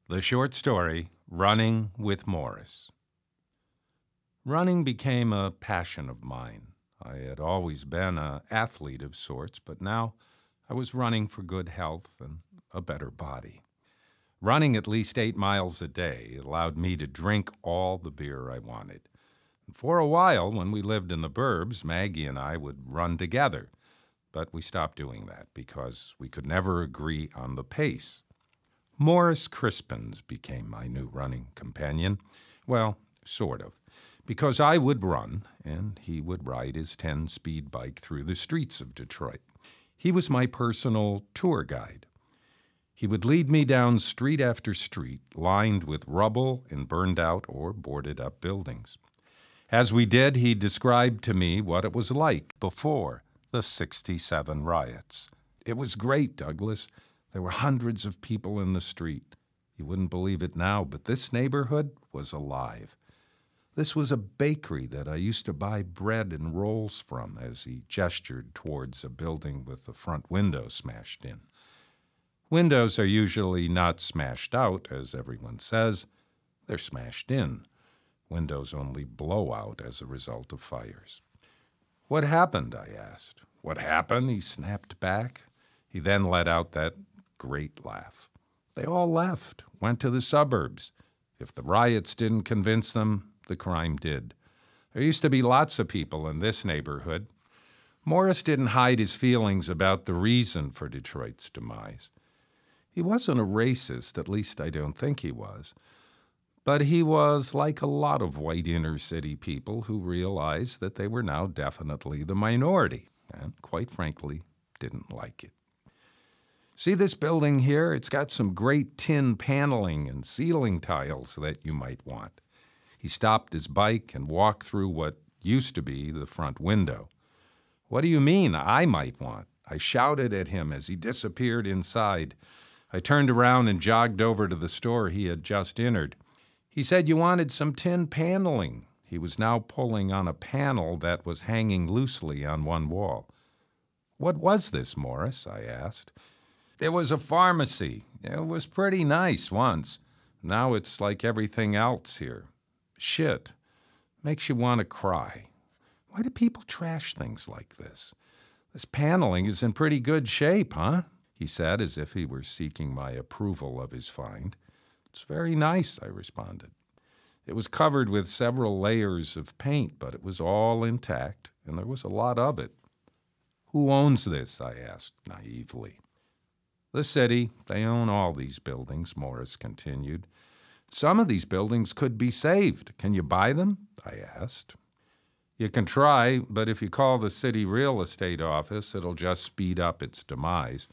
The short story, Running with Morris. Running became a passion of mine. I had always been an athlete of sorts, but now I was running for good health and a better body. Running at least 8 miles a day allowed me to drink all the beer I wanted. For a while, when we lived in the burbs, Maggie and I would run together, but we stopped doing that because we could never agree on the pace. Morris Crispins became my new running companion. Well, sort of, because I would run and he would ride his 10-speed bike through the streets of Detroit. He was my personal tour guide. He would lead me down street after street, lined with rubble and burned-out or boarded-up buildings. As we did, he described to me what it was like before the '67 riots. It was great, Douglas. There were hundreds of people in the street. You wouldn't believe it now, but this neighborhood was alive. This was a bakery that I used to buy bread and rolls from, as he gestured towards a building with the front window smashed in. Windows are usually not smashed out, as everyone says. They're smashed in. Windows only blow out as a result of fires. "What happened?" I asked. "What happened?" he snapped back. He then let out that great laugh. They all left, went to the suburbs. If the riots didn't convince them, the crime did. There used to be lots of people in this neighborhood. Morris didn't hide his feelings about the reason for Detroit's demise. He wasn't a racist, at least I don't think he was. But he was like a lot of white inner-city people who realized that they were now definitely the minority, and quite frankly, didn't like it. "See this building here? It's got some great tin paneling and ceiling tiles that you might want." He stopped his bike and walked through what used to be the front window. "What do you mean, I might want?" I shouted at him as he disappeared inside. I turned around and jogged over to the store he had just entered. He said you wanted some tin paneling. He was now pulling on a panel that was hanging loosely on one wall. "What was this, Morris?" I asked. "It was a pharmacy. It was pretty nice once. Now it's like everything else here. Shit. Makes you want to cry. Why do people trash things like this? This paneling is in pretty good shape, huh?" he said, as if he were seeking my approval of his find. "It's very nice," I responded. It was covered with several layers of paint, but it was all intact, and there was a lot of it. "Who owns this?" I asked naively. "The city. They own all these buildings," Morris continued. "Some of these buildings could be saved. Can you buy them?" I asked. "You can try, but if you call the city real estate office, it'll just speed up its demise."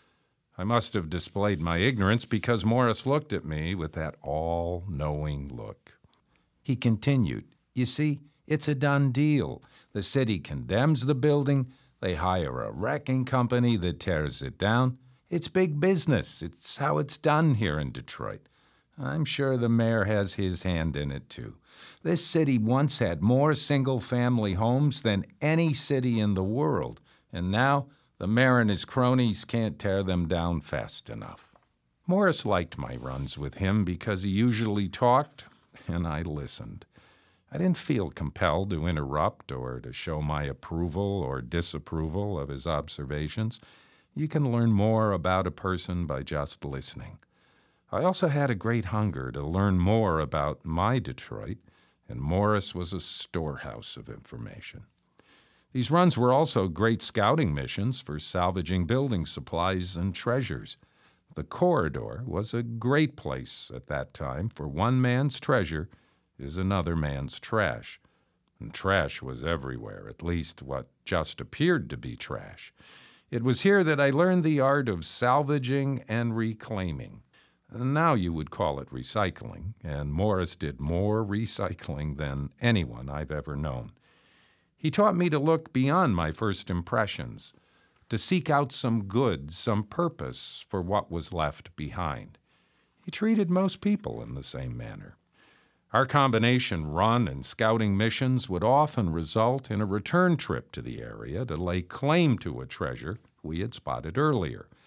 I must have displayed my ignorance because Morris looked at me with that all-knowing look. He continued, "You see, it's a done deal. The city condemns the building. They hire a wrecking company that tears it down. It's big business. It's how it's done here in Detroit. I'm sure the mayor has his hand in it, too. This city once had more single-family homes than any city in the world, and now the mayor and his cronies can't tear them down fast enough." Morris liked my runs with him because he usually talked, and I listened. I didn't feel compelled to interrupt or to show my approval or disapproval of his observations. You can learn more about a person by just listening. I also had a great hunger to learn more about my Detroit, and Morris was a storehouse of information. These runs were also great scouting missions for salvaging building supplies and treasures. The corridor was a great place at that time, for one man's treasure is another man's trash. And trash was everywhere, at least what just appeared to be trash. It was here that I learned the art of salvaging and reclaiming. Now you would call it recycling, and Morris did more recycling than anyone I've ever known. He taught me to look beyond my first impressions, to seek out some good, some purpose for what was left behind. He treated most people in the same manner. Our combination run and scouting missions would often result in a return trip to the area to lay claim to a treasure we had spotted earlier.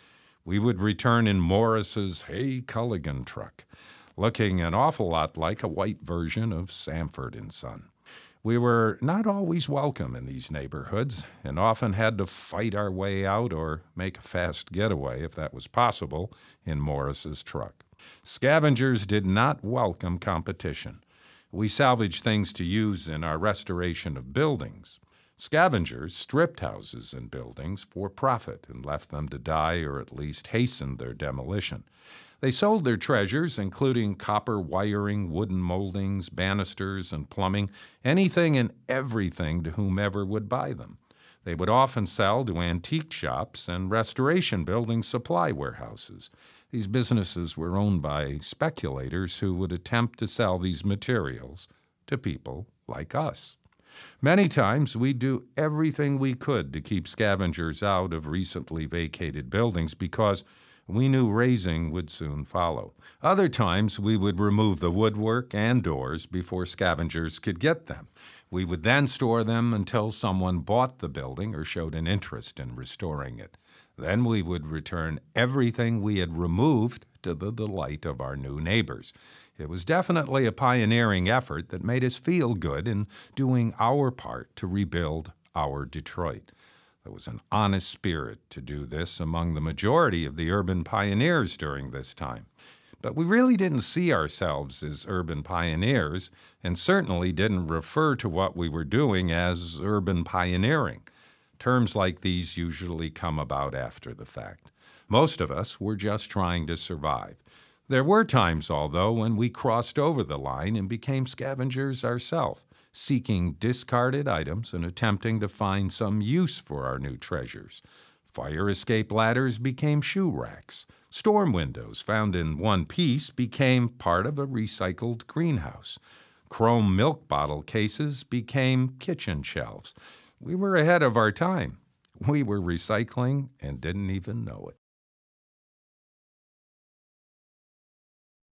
We would return in Morris's Hay Culligan truck, looking an awful lot like a white version of Sanford & Son. We were not always welcome in these neighborhoods and often had to fight our way out or make a fast getaway, if that was possible, in Morris's truck. Scavengers did not welcome competition. We salvaged things to use in our restoration of buildings. Scavengers stripped houses and buildings for profit and left them to die or at least hastened their demolition. They sold their treasures, including copper wiring, wooden moldings, banisters, and plumbing, anything and everything to whomever would buy them. They would often sell to antique shops and restoration building supply warehouses. These businesses were owned by speculators who would attempt to sell these materials to people like us. Many times we'd do everything we could to keep scavengers out of recently vacated buildings because we knew razing would soon follow. Other times we would remove the woodwork and doors before scavengers could get them. We would then store them until someone bought the building or showed an interest in restoring it. Then we would return everything we had removed to the delight of our new neighbors. It was definitely a pioneering effort that made us feel good in doing our part to rebuild our Detroit. There was an honest spirit to do this among the majority of the urban pioneers during this time. But we really didn't see ourselves as urban pioneers and certainly didn't refer to what we were doing as urban pioneering. Terms like these usually come about after the fact. Most of us were just trying to survive. There were times, although, when we crossed over the line and became scavengers ourselves, seeking discarded items and attempting to find some use for our new treasures. Fire escape ladders became shoe racks. Storm windows found in one piece became part of a recycled greenhouse. Chrome milk bottle cases became kitchen shelves. We were ahead of our time. We were recycling and didn't even know it.